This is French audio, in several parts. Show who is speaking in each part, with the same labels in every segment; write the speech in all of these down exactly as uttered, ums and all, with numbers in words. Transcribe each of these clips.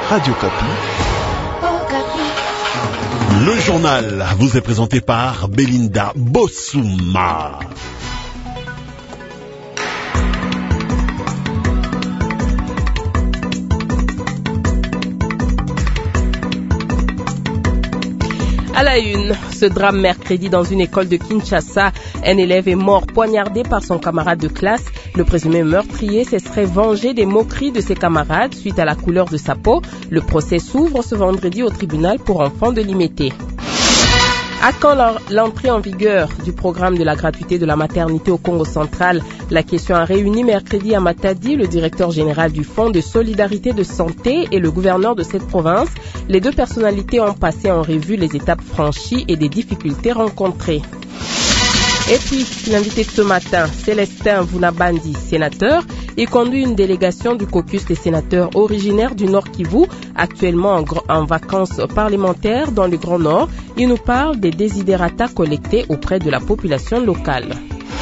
Speaker 1: Radio Kapi. Le journal vous est présenté par Belinda Bossouma.
Speaker 2: À la une, ce drame mercredi dans une école de Kinshasa, un élève est mort poignardé par son camarade de classe. Le présumé meurtrier se serait vengé des moqueries de ses camarades suite à la couleur de sa peau. Le procès s'ouvre ce vendredi au tribunal pour enfants de Limete. À quand l'entrée en vigueur du programme de la gratuité de la maternité au Congo central? La question a réuni mercredi à Matadi le directeur général du Fonds de solidarité de santé et le gouverneur de cette province. Les deux personnalités ont passé en revue les étapes franchies et des difficultés rencontrées. Et puis, l'invité de ce matin, Célestin Vunabandi, sénateur. Il conduit une délégation du caucus des sénateurs originaires du Nord Kivu, actuellement en, en vacances parlementaires dans le Grand Nord. Il nous parle des desiderata collectés auprès de la population locale.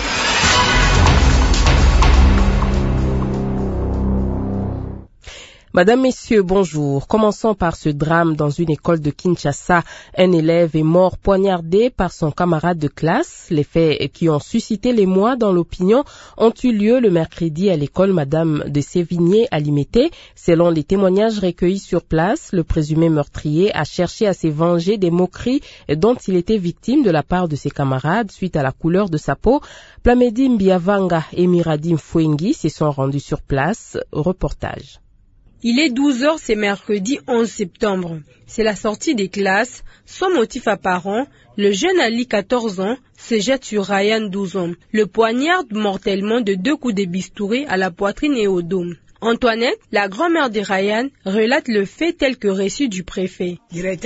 Speaker 2: Madame, Messieurs, bonjour. Commençons par ce drame dans une école de Kinshasa. Un élève est mort poignardé par son camarade de classe. Les faits qui ont suscité l'émoi dans l'opinion ont eu lieu le mercredi à l'école Madame de Sévigné à Limete. Selon les témoignages recueillis sur place, le présumé meurtrier a cherché à se venger des moqueries dont il était victime de la part de ses camarades suite à la couleur de sa peau. Plamedi Mbiavanga et Miradi Mfwengi se sont rendus sur place. Reportage.
Speaker 3: Il est douze heures, c'est mercredi onze septembre. C'est la sortie des classes. Sans motif apparent, le jeune Ali, quatorze ans, se jette sur Ryan, douze ans. Le poignarde mortellement de deux coups de bistouri à la poitrine et au dos. Antoinette, la grand-mère de Ryan, relate le fait tel que reçu du préfet.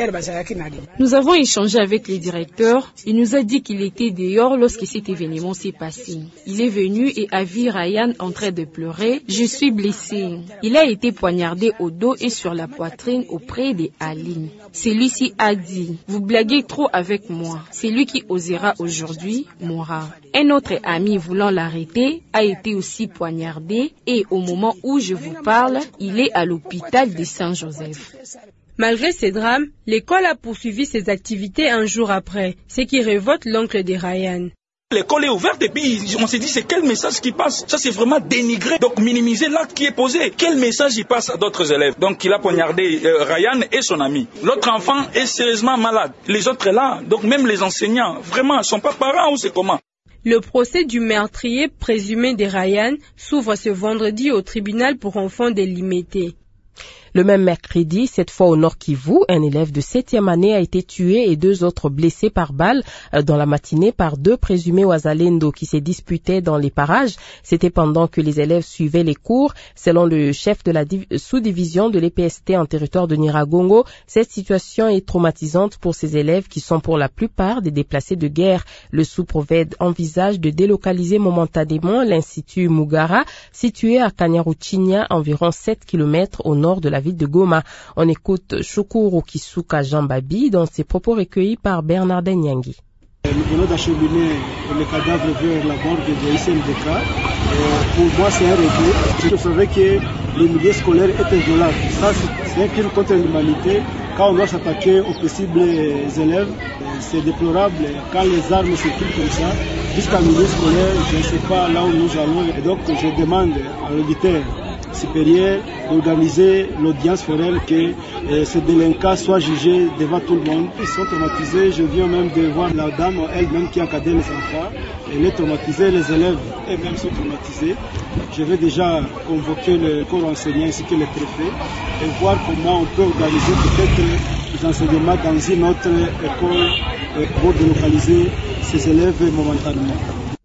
Speaker 4: Nous avons échangé avec le directeur. Il nous a dit qu'il était dehors lorsque cet événement s'est passé. Il est venu et a vu Ryan en train de pleurer. Je suis blessé. Il a été poignardé au dos et sur la poitrine auprès de Ali. Celui-ci a dit, vous blaguez trop avec moi. Celui qui osera aujourd'hui mourra. Un autre ami voulant l'arrêter a été aussi poignardé et au moment où je vous parle, il est à l'hôpital de Saint-Joseph.
Speaker 3: Malgré ces drames, l'école a poursuivi ses activités un jour après, ce qui révolte l'oncle de Ryan.
Speaker 5: L'école est ouverte et puis on s'est dit c'est quel message qui passe. Ça c'est vraiment dénigrer, donc minimiser l'acte qui est posé. Quel message il passe à d'autres élèves? Donc il a poignardé euh, Ryan et son ami. L'autre enfant est sérieusement malade. Les autres là, donc même les enseignants, vraiment, sont pas parents ou c'est comment?
Speaker 3: Le procès du meurtrier présumé de Ryan s'ouvre ce vendredi au tribunal pour enfants de Limete.
Speaker 2: Le même mercredi, cette fois au Nord Kivu, un élève de septième année a été tué et deux autres blessés par balle dans la matinée par deux présumés Wazalendo qui se disputaient dans les parages. C'était pendant que les élèves suivaient les cours. Selon le chef de la sous-division de l'E P S T en territoire de Nyiragongo, cette situation est traumatisante pour ces élèves qui sont pour la plupart des déplacés de guerre. Le sous-prophète envisage de délocaliser momentanément l'Institut Mugara, situé à Kanyaruchinya, environ sept kilomètres au nord de la ville de Goma. On écoute Shukuru Kisuka Jambabi dans ses propos recueillis par Bernard Nyangi.
Speaker 6: Nous venons d'acheminer le cadavre vers la morgue de I C M D K. Pour moi, c'est un regret. Je savais que le milieu scolaire est inviolable. Ça, c'est un crime contre l'humanité. Quand on doit s'attaquer aux possibles élèves, c'est déplorable. Quand les armes circulent comme ça, jusqu'à milieu scolaire, je ne sais pas là où nous allons. Et donc, je demande à l'auditeur supérieur d'organiser l'audience foraine que euh, ces délinquants soient jugés devant tout le monde. Ils sont traumatisés. Je viens même de voir la dame elle-même qui encadre les enfants. Elle est traumatisée, les élèves eux-mêmes sont traumatisés. Je vais déjà convoquer le corps enseignant ainsi que le préfet et voir comment on peut organiser peut-être les enseignements dans une autre école euh, pour délocaliser ces élèves momentanément.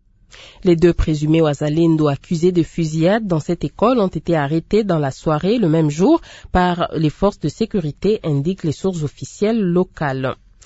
Speaker 2: Les deux présumés Wazalendo accusés de fusillade dans cette école ont été arrêtés dans la soirée le même jour par les forces de sécurité, indiquent les sources officielles locales.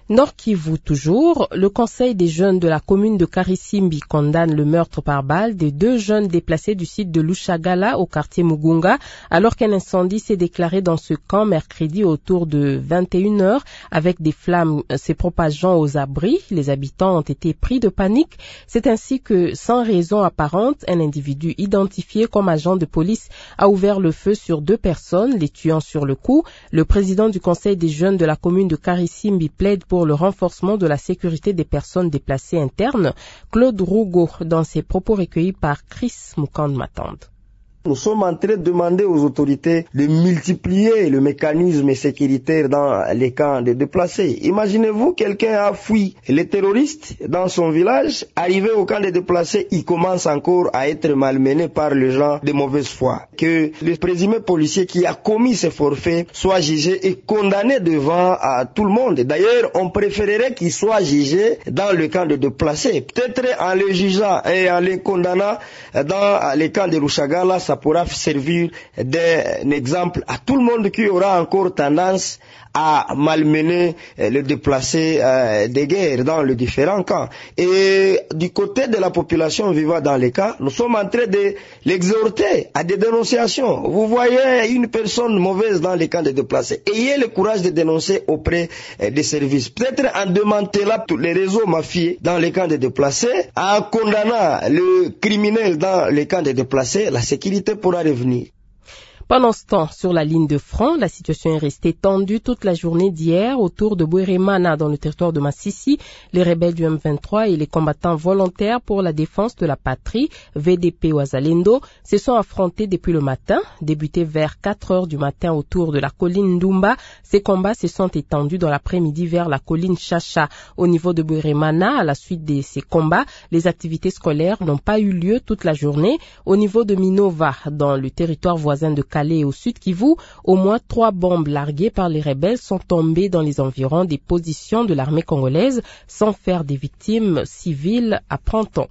Speaker 2: Nord Kivu toujours, le conseil des jeunes de la commune de Karisimbi condamne le meurtre par balle des deux jeunes déplacés du site de Lushagala au quartier Mugunga alors qu'un incendie s'est déclaré dans ce camp mercredi autour de vingt et une heures avec des flammes se propageant aux abris. Les habitants ont été pris de panique. C'est ainsi que, sans raison apparente, un individu identifié comme agent de police a ouvert le feu sur deux personnes, les tuant sur le coup. Le président du conseil des jeunes de la commune de Karisimbi plaide pour le renforcement de la sécurité des personnes déplacées internes. Claude Rougo, dans ses propos recueillis par Chris Mukand-Matande.
Speaker 7: Nous sommes en train de demander aux autorités de multiplier le mécanisme sécuritaire dans les camps de déplacés. Imaginez-vous, quelqu'un a fui les terroristes dans son village, arrivé au camp de déplacés, il commence encore à être malmené par les gens de mauvaise foi. Que le présumé policier qui a commis ces forfaits soit jugé et condamné devant à tout le monde. D'ailleurs, on préférerait qu'il soit jugé dans le camp de déplacés. Peut-être en le jugeant et en le condamnant dans les camps de Lushagala, ça pourra servir d'un exemple à tout le monde qui aura encore tendance à malmener les déplacés euh, de guerre dans les différents camps. Et du côté de la population vivant dans les camps, nous sommes en train de l'exhorter à des dénonciations. Vous voyez une personne mauvaise dans les camps de déplacés, ayez le courage de dénoncer auprès euh, des services. Peut-être en démantelant tous les réseaux mafieux dans les camps de déplacés, en condamnant le criminel dans les camps de déplacés, la sécurité pourra revenir.
Speaker 2: Pendant ce temps, sur la ligne de front, la situation est restée tendue toute la journée d'hier autour de Bweremana dans le territoire de Massissi. Les rebelles du M vingt-trois et les combattants volontaires pour la défense de la patrie, V D P Wazalendo, se sont affrontés depuis le matin. Débutés vers quatre heures du matin autour de la colline Ndumba, ces combats se sont étendus dans l'après-midi vers la colline Chacha. Au niveau de Bweremana, à la suite de ces combats, les activités scolaires n'ont pas eu lieu toute la journée. Au niveau de Minova, dans le territoire voisin de Calais au sud Kivu, au moins trois bombes larguées par les rebelles sont tombées dans les environs des positions de l'armée congolaise sans faire des victimes civiles, apprend-on.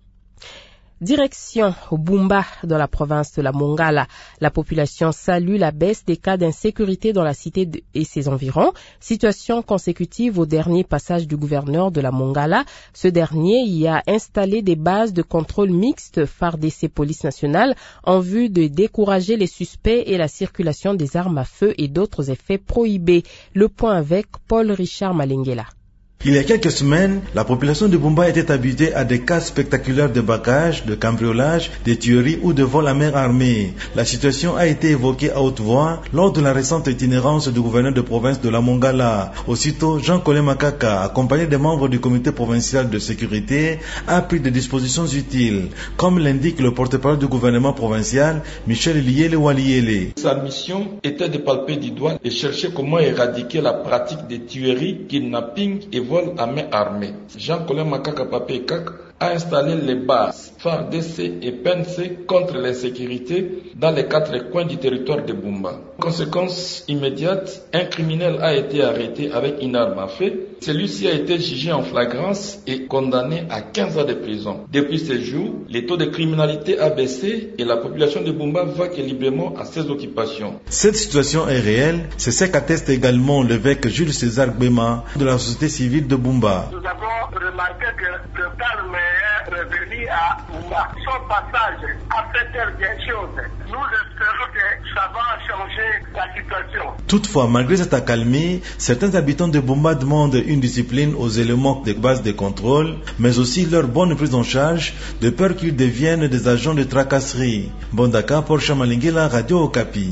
Speaker 2: Direction Bumba dans la province de la Mongala. La population salue la baisse des cas d'insécurité dans la cité et ses environs, situation consécutive au dernier passage du gouverneur de la Mongala. Ce dernier y a installé des bases de contrôle mixtes F A R D C Police nationale en vue de décourager les suspects et la circulation des armes à feu et d'autres effets prohibés. Le point avec Paul Richard Malengela.
Speaker 8: Il y a quelques semaines, la population de Bumba était habituée à des cas spectaculaires de braquage, de cambriolage, de tueries ou de vol à main armée. La situation a été évoquée à haute voix lors de la récente itinérance du gouverneur de province de la Mongala. Aussitôt, Jean-Colin Makaka, accompagné des membres du comité provincial de sécurité, a pris des dispositions utiles, comme l'indique le porte-parole du gouvernement provincial, Michel Liele Waliele.
Speaker 9: Sa mission était de palper du doigt et chercher comment éradiquer la pratique des tueries, kidnapping et vol à main armée. Jean-Colin Makaka Papé Kak a installé les bases F A R D C et P N C contre l'insécurité dans les quatre coins du territoire de Bumba. Conséquence immédiate, un criminel a été arrêté avec une arme à feu. Celui-ci a été jugé en flagrance et condamné à quinze ans de prison. Depuis ce jour, les taux de criminalité a baissé et la population de Bumba vaque librement à ses occupations.
Speaker 8: Cette situation est réelle, c'est ce qu'atteste également l'évêque Jules César Gbema de la société civile de Bumba.
Speaker 10: Nous avons remarqué que le calme est revenu à Bumba. Son passage a fait quelque chose. Nous espérons que ça va changer la situation.
Speaker 8: Toutefois, malgré cette accalmie, certains habitants de Bumba demandent une discipline aux éléments de base de contrôle, mais aussi leur bonne prise en charge, de peur qu'ils deviennent des agents de tracasserie. Bondaka, Porsche Malingela, Radio Okapi.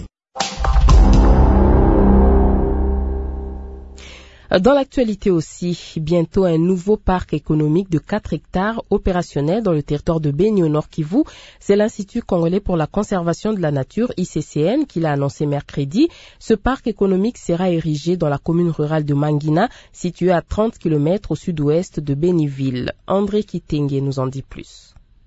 Speaker 2: Dans l'actualité aussi, bientôt un nouveau parc économique de quatre hectares opérationnel dans le territoire de Beni au Nord Kivu. C'est l'Institut congolais pour la conservation de la nature, I C C N, qui l'a annoncé mercredi. Ce parc économique sera érigé dans la commune rurale de Mangina, située à trente kilomètres au sud-ouest de Beniville. André Kitenge nous en dit plus.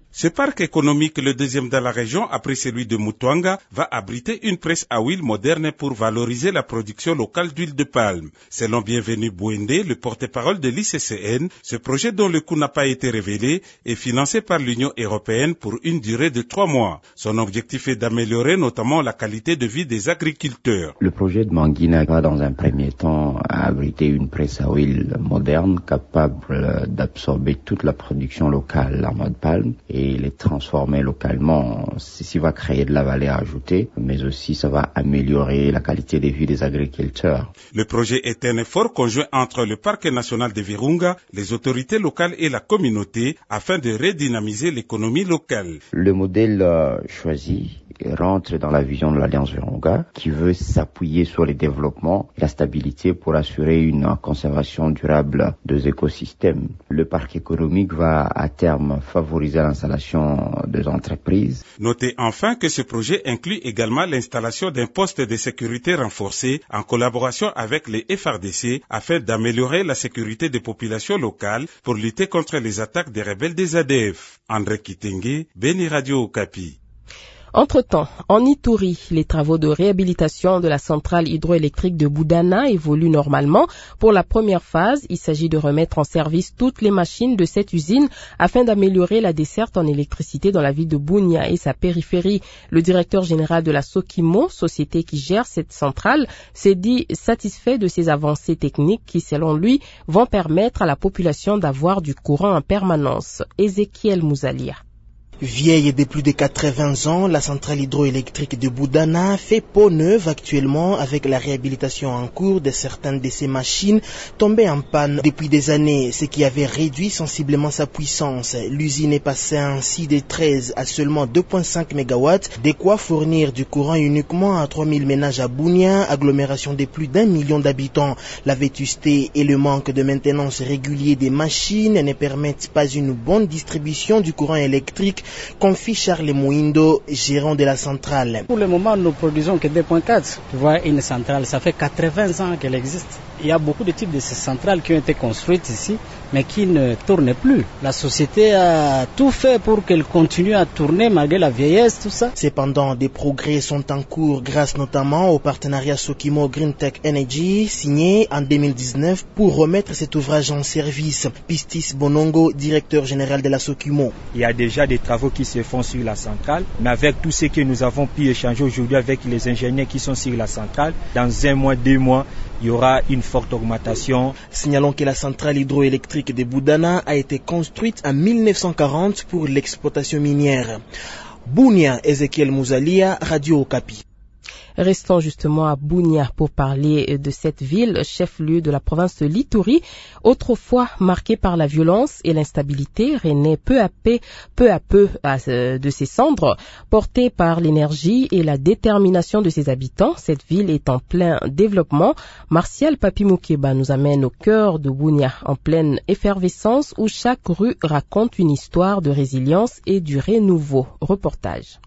Speaker 11: Ce parc économique, le deuxième dans la région après celui de Mutwanga, va abriter une presse à huile moderne pour valoriser la production locale d'huile de palme. Selon Bienvenu Bouende, le porte-parole de l'I C C N, ce projet dont le coût n'a pas été révélé est financé par l'Union européenne pour une durée de trois mois. Son objectif est d'améliorer notamment la qualité de vie des agriculteurs.
Speaker 12: Le projet de Mangina va dans un premier temps abriter une presse à huile moderne capable d'absorber toute la production locale en mode palme et les transformer localement. Ceci va créer de la valeur ajoutée, mais aussi ça va améliorer la qualité de vie des agriculteurs.
Speaker 11: Le projet est un effort conjoint entre le Parc national de Virunga, les autorités locales et la communauté afin de redynamiser l'économie locale.
Speaker 12: Le modèle euh, choisi rentre dans la vision de l'Alliance Virunga qui veut s'appuyer sur le développement et la stabilité pour assurer une conservation durable des écosystèmes. Le parc économique va à terme favoriser l'installation des entreprises.
Speaker 11: Notez enfin que ce projet inclut également l'installation d'un poste de sécurité renforcé en collaboration avec les F R D C afin d'améliorer la sécurité des populations locales pour lutter contre les attaques des rebelles des A D F. André Kitenge, Beni Radio Okapi.
Speaker 2: Entre-temps, en Ituri, les travaux de réhabilitation de la centrale hydroélectrique de Boudana évoluent normalement. Pour la première phase, il s'agit de remettre en service toutes les machines de cette usine afin d'améliorer la desserte en électricité dans la ville de Bunia et sa périphérie. Le directeur général de la Sokimo, société qui gère cette centrale, s'est dit satisfait de ces avancées techniques qui, selon lui, vont permettre à la population d'avoir du courant en permanence. Ezekiel Mouzalia.
Speaker 13: Vieille de plus de quatre-vingts ans, la centrale hydroélectrique de Boudana fait peau neuve actuellement avec la réhabilitation en cours de certaines de ses machines tombées en panne depuis des années, ce qui avait réduit sensiblement sa puissance. L'usine est passée ainsi de treize à seulement deux virgule cinq mégawatts, de quoi fournir du courant uniquement à trois mille ménages à Bunia, agglomération de plus d'un million d'habitants. La vétusté et le manque de maintenance régulier des machines ne permettent pas une bonne distribution du courant électrique, confie Charles Mouindo, gérant de la centrale.
Speaker 14: Pour le moment, nous produisons que deux virgule quatre. Tu vois, une centrale, ça fait quatre-vingts ans qu'elle existe. Il y a beaucoup de types de ces centrales qui ont été construites ici, mais qui ne tournent plus. La société a tout fait pour qu'elle continue à tourner malgré la vieillesse, tout ça.
Speaker 13: Cependant, des progrès sont en cours grâce notamment au partenariat Sokimo Green Tech Energy signé en deux mille dix-neuf pour remettre cet ouvrage en service. Pistis Bonongo, directeur général de la Sokimo.
Speaker 15: Il y a déjà des travaux qui se font sur la centrale, mais avec tout ce que nous avons pu échanger aujourd'hui avec les ingénieurs qui sont sur la centrale, dans un mois, deux mois, il y aura une forte augmentation.
Speaker 13: Signalons que la centrale hydroélectrique de Boudana a été construite en mille neuf cent quarante pour l'exploitation minière. Bunia, Ezekiel Mouzalia, Radio Okapi.
Speaker 2: Restons justement à Bunia pour parler de cette ville, chef-lieu de la province de l'Ituri, autrefois marquée par la violence et l'instabilité, renaît peu à peu, peu à peu de ses cendres. Portée par l'énergie et la détermination de ses habitants, cette ville est en plein développement. Martial Papi Moukeba nous amène au cœur de Bunia, en pleine effervescence, où chaque rue raconte une histoire de résilience et du renouveau. Reportage.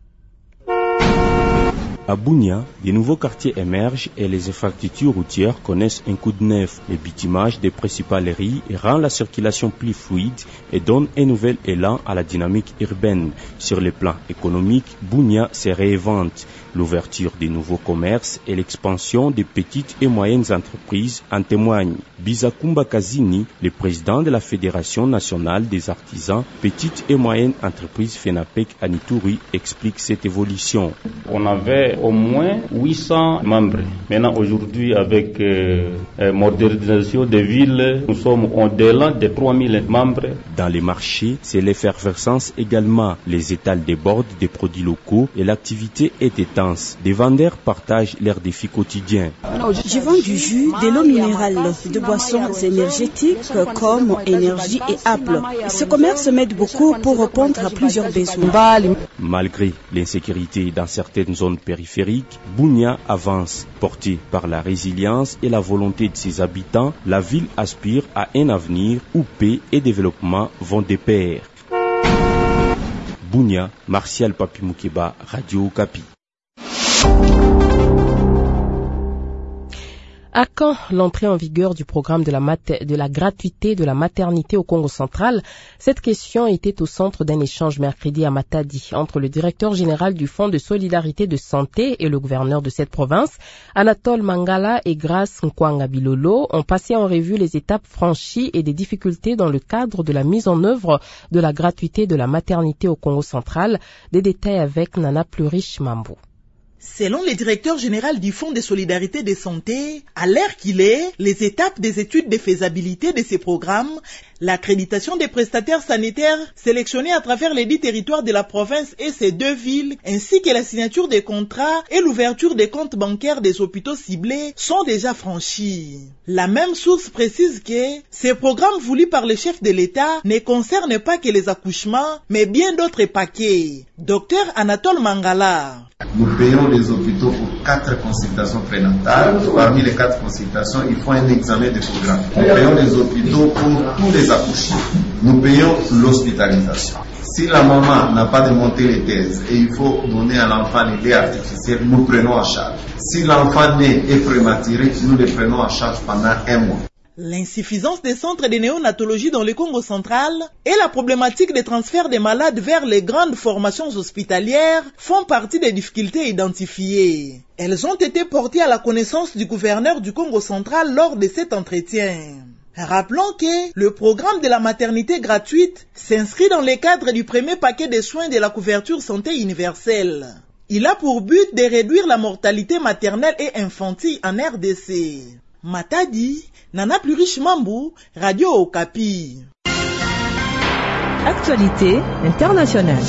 Speaker 16: À Bunia, de nouveaux quartiers émergent et les infrastructures routières connaissent un coup de neuf. Le bitumage des principales rues rend la circulation plus fluide et donne un nouvel élan à la dynamique urbaine. Sur le plan économique, Bunia se réinvente. L'ouverture des nouveaux commerces et l'expansion des petites et moyennes entreprises en témoignent. Bisakumba Kazini, le président de la Fédération nationale des artisans, petites et moyennes entreprises FENAPEC à Ituri, explique cette évolution.
Speaker 17: On avait au moins huit cents membres. Maintenant, aujourd'hui, avec euh, euh, modernisation des villes, nous sommes au-delà de trois mille membres.
Speaker 16: Dans les marchés, c'est l'effervescence également. Les étals débordent des produits locaux et l'activité est étendue. Des vendeurs partagent leurs défis quotidiens.
Speaker 18: Je vends du jus, de l'eau minérale, de boissons énergétiques comme énergie et Apple. Ce commerce m'aide beaucoup pour répondre à plusieurs besoins.
Speaker 16: Malgré l'insécurité dans certaines zones périphériques, Bunia avance. Portée par la résilience et la volonté de ses habitants, la ville aspire à un avenir où paix et développement vont de pair. Bunia, Martial Papi Moukeba, Radio Okapi.
Speaker 2: À quand l'entrée en vigueur du programme de la, mater- de la gratuité de la maternité au Congo central? Cette question était au centre d'un échange mercredi à Matadi entre le directeur général du Fonds de solidarité de santé et le gouverneur de cette province. Anatole Mangala et Grace Nkwanga Bilolo ont passé en revue les étapes franchies et des difficultés dans le cadre de la mise en œuvre de la gratuité de la maternité au Congo central. Des détails avec Nana Plurish Mambo.
Speaker 19: Selon le directeur général du Fonds de solidarité de santé, à l'heure qu'il est, les étapes des études de faisabilité de ces programmes, l'accréditation des prestataires sanitaires sélectionnés à travers les dix territoires de la province et ses deux villes, ainsi que la signature des contrats et l'ouverture des comptes bancaires des hôpitaux ciblés sont déjà franchis. La même source précise que ces programmes voulus par le chef de l'État ne concernent pas que les accouchements, mais bien d'autres paquets. Docteur Anatole Mangala.
Speaker 20: Nous payons les hôpitaux pour quatre consultations prénatales. Parmi les quatre consultations, il faut un examen de programme. Nous payons les hôpitaux pour tous les accouchements. Nous payons l'hospitalisation. Si la maman n'a pas démonté les thèses et il faut donner à l'enfant les lait artificiels, nous prenons en charge. Si l'enfant né est prématuré, nous le prenons en charge pendant un mois.
Speaker 19: L'insuffisance des centres de néonatologie dans le Congo central et la problématique des transferts des malades vers les grandes formations hospitalières font partie des difficultés identifiées. Elles ont été portées à la connaissance du gouverneur du Congo central lors de cet entretien. Rappelons que le programme de la maternité gratuite s'inscrit dans le cadre du premier paquet de soins de la couverture santé universelle. Il a pour but de réduire la mortalité maternelle et infantile en R D C. Matadi, Nana Plurish Mambo, Radio Okapi.
Speaker 21: Actualité internationale.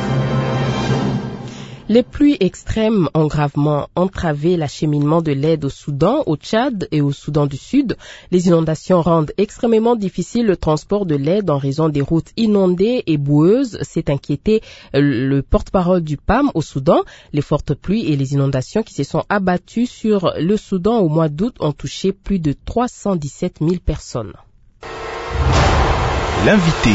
Speaker 2: Les pluies extrêmes ont gravement entravé l'acheminement de l'aide au Soudan, au Tchad et au Soudan du Sud. Les inondations rendent extrêmement difficile le transport de l'aide en raison des routes inondées et boueuses. C'est inquiété le porte-parole du P A M au Soudan. Les fortes pluies et les inondations qui se sont abattues sur le Soudan au mois d'août ont touché plus de trois cent dix-sept mille personnes.
Speaker 21: L'invité.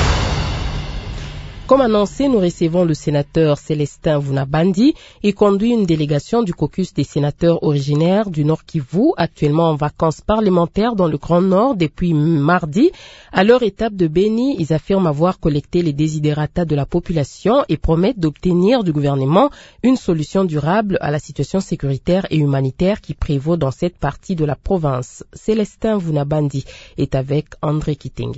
Speaker 2: Comme annoncé, nous recevons le sénateur Célestin Vunabandi. Il conduit une délégation du caucus des sénateurs originaires du Nord Kivu, actuellement en vacances parlementaires dans le Grand Nord depuis mardi. À leur étape de Beni, ils affirment avoir collecté les desiderata de la population et promettent d'obtenir du gouvernement une solution durable à la situation sécuritaire et humanitaire qui prévaut dans cette partie de la province. Célestin Vunabandi est avec André Kitenge.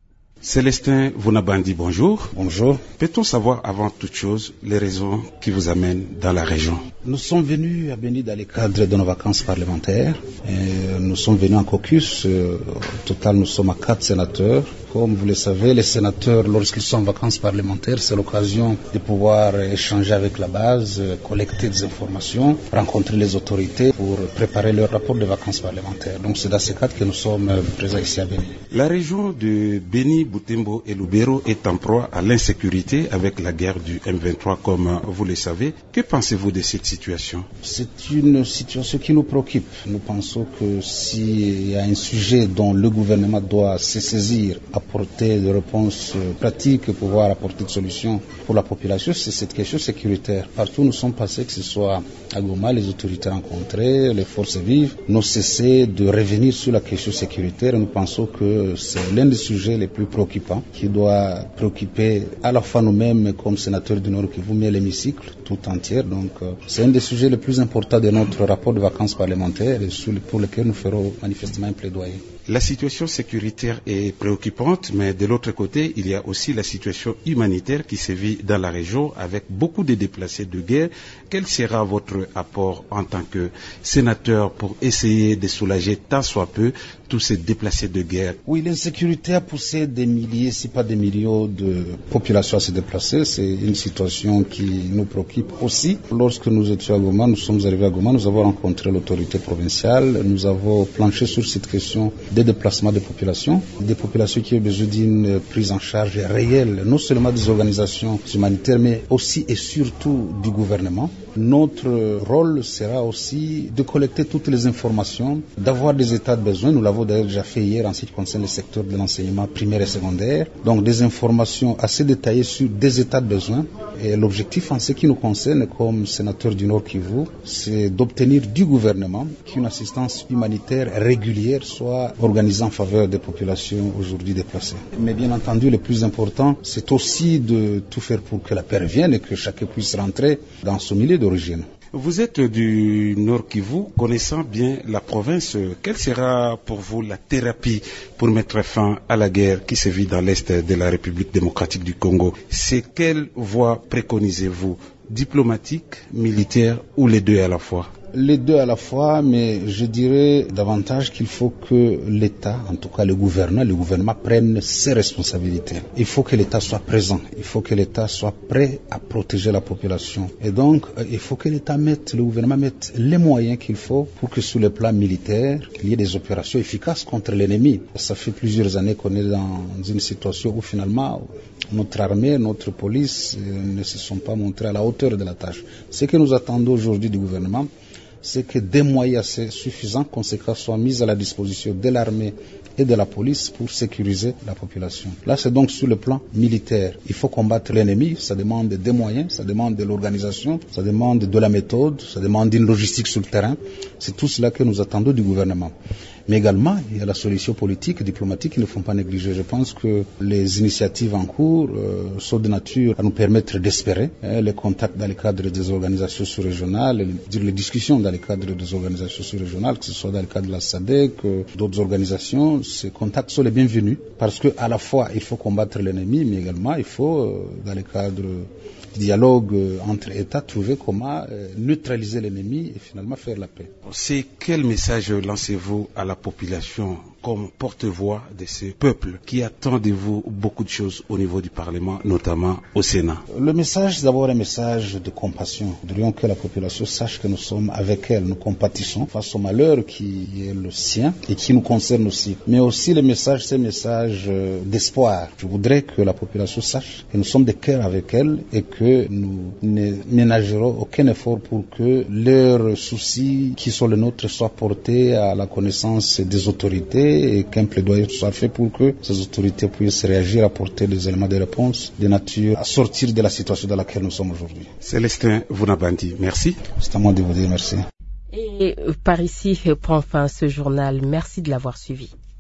Speaker 11: Célestin Vunabandi, bonjour.
Speaker 22: Bonjour.
Speaker 11: Peut-on savoir avant toute chose les raisons qui vous amènent dans la région?
Speaker 22: Nous sommes venus à Beni dans le cadre de nos vacances parlementaires. Et nous sommes venus en caucus. Au total, nous sommes à quatre sénateurs. Comme vous le savez, les sénateurs, lorsqu'ils sont en vacances parlementaires, c'est l'occasion de pouvoir échanger avec la base, collecter des informations, rencontrer les autorités pour préparer leur rapport de vacances parlementaires. Donc c'est dans ce cadre que nous sommes présents ici à Beni.
Speaker 11: La région de Beni, Butembo et Lubero est en proie à l'insécurité avec la guerre du M vingt-trois, comme vous le savez. Que pensez-vous de cette situation?
Speaker 22: C'est une situation qui nous préoccupe. Nous pensons que s'il y a un sujet dont le gouvernement doit se saisir, apporter des réponses pratiques, pouvoir apporter des solutions pour la population, c'est cette question sécuritaire. Partout où nous sommes passés, que ce soit à Goma, les autorités rencontrées, les forces vives, n'ont cessé de revenir sur la question sécuritaire. Nous pensons que c'est l'un des sujets les plus préoccupants qui doit préoccuper à la fois nous-mêmes comme sénateurs du Nord Kivu, mais l'hémicycle tout entier. Donc c'est un des sujets les plus importants de notre rapport de vacances parlementaires et pour lequel nous ferons manifestement un plaidoyer.
Speaker 11: La situation sécuritaire est préoccupante, mais de l'autre côté, il y a aussi la situation humanitaire qui sévit dans la région avec beaucoup de déplacés de guerre. Quel sera votre apport en tant que sénateur pour essayer de soulager tant soit peu tous ces déplacés de guerre?
Speaker 22: Oui, l'insécurité a poussé des milliers, si pas des millions de populations à se déplacer. C'est une situation qui nous préoccupe aussi. Lorsque nous étions à Goma, nous sommes arrivés à Goma, nous avons rencontré l'autorité provinciale, nous avons planché sur cette question des déplacements de populations, des populations qui ont besoin d'une prise en charge réelle, non seulement des organisations humanitaires, mais aussi et surtout du gouvernement. Notre rôle sera aussi de collecter toutes les informations, d'avoir des états de besoin. Nous l'avons d'ailleurs déjà fait hier en ce qui concerne le secteur de l'enseignement primaire et secondaire. Donc des informations assez détaillées sur des états de besoin. Et l'objectif en ce qui nous concerne comme sénateur du Nord Kivu, c'est d'obtenir du gouvernement qu'une assistance humanitaire régulière soit organisée en faveur des populations aujourd'hui déplacées. Mais bien entendu, le plus important, c'est aussi de tout faire pour que la paix revienne et que chacun puisse rentrer dans son milieu d'origine.
Speaker 11: Vous êtes du Nord Kivu, connaissant bien la province. Quelle sera pour vous la thérapie pour mettre fin à la guerre qui se vit dans l'Est de la République démocratique du Congo? C'est quelle voie préconisez-vous? Diplomatique, militaire ou les deux à la fois?
Speaker 22: Les deux à la fois, mais je dirais davantage qu'il faut que l'État, en tout cas le gouvernement, le gouvernement prenne ses responsabilités. Il faut que l'État soit présent, il faut que l'État soit prêt à protéger la population. Et donc, il faut que l'État mette, le gouvernement mette les moyens qu'il faut pour que sur le plan militaire, il y ait des opérations efficaces contre l'ennemi. Ça fait plusieurs années qu'on est dans une situation où finalement, notre armée, notre police ne se sont pas montrés à la hauteur de la tâche. Ce que nous attendons aujourd'hui du gouvernement, c'est que des moyens assez suffisants, conséquents, soient mis à la disposition de l'armée et de la police pour sécuriser la population. Là, c'est donc sur le plan militaire. Il faut combattre l'ennemi, ça demande des moyens, ça demande de l'organisation, ça demande de la méthode, ça demande une logistique sur le terrain. C'est tout cela que nous attendons du gouvernement. Mais également, il y a la solution politique et diplomatique qu'il ne faut pas négliger. Je pense que les initiatives en cours euh, sont de nature à nous permettre d'espérer hein, les contacts dans le cadre des organisations sous-régionales, les, les discussions dans le cadre des organisations sous-régionales, que ce soit dans le cadre de la S A D C, euh, d'autres organisations. Ces contacts sont les bienvenus parce que à la fois il faut combattre l'ennemi, mais également il faut, euh, dans le cadre du dialogue euh, entre États, trouver comment euh, neutraliser l'ennemi et finalement faire la paix.
Speaker 11: C'est quel message lancez-vous à la population comme porte-voix de ce peuple qui attend de vous beaucoup de choses au niveau du Parlement, notamment au Sénat?
Speaker 22: Le message, c'est d'abord un message de compassion. Nous voudrions que la population sache que nous sommes avec elle, nous compatissons face au malheur qui est le sien et qui nous concerne aussi. Mais aussi le message, c'est un message d'espoir. Je voudrais que la population sache que nous sommes de cœur avec elle et que nous ne ménagerons aucun effort pour que leurs soucis qui sont les nôtres soient portés à la connaissance des autorités et qu'un plaidoyer soit fait pour que ces autorités puissent réagir, apporter des éléments de réponse de nature à sortir de la situation dans laquelle nous sommes aujourd'hui.
Speaker 11: Célestin Vunabandi, merci.
Speaker 22: C'est à moi de vous dire merci.
Speaker 2: Et par ici prend fin ce journal. Merci de l'avoir suivi.